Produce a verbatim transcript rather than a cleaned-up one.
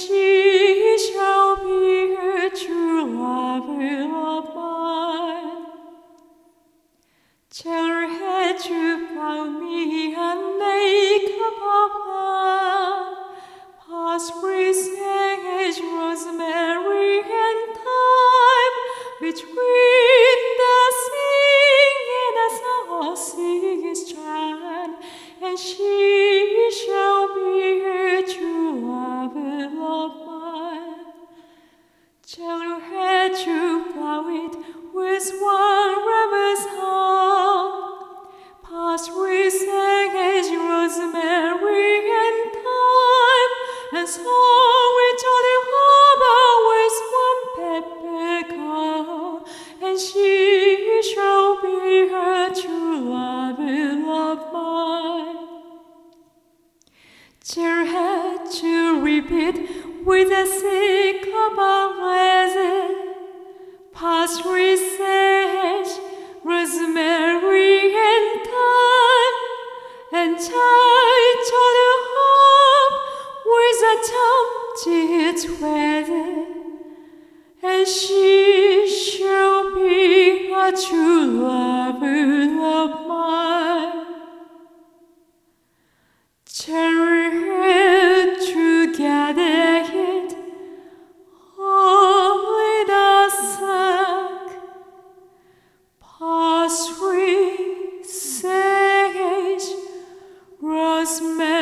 she shall be a true lover of mine. Tell her head to bow me and make up of love. Past sage, rosemary, and thyme, between the singing and saucy strand, and she shall be a true lover of mine. Tell her head to plow it with one river's song. Past sage, rosemary, and thyme, and song with jolly harbor with one peppercorn, and she shall be her true lover of mine. Tell her to repeat with a syllable resin. Past sage, rosemary, and thyme, and tie jolly harp with a tempted weather, and she shall be a true lover of mine. Tell her to gather it, only the sack, past sage, rosemary.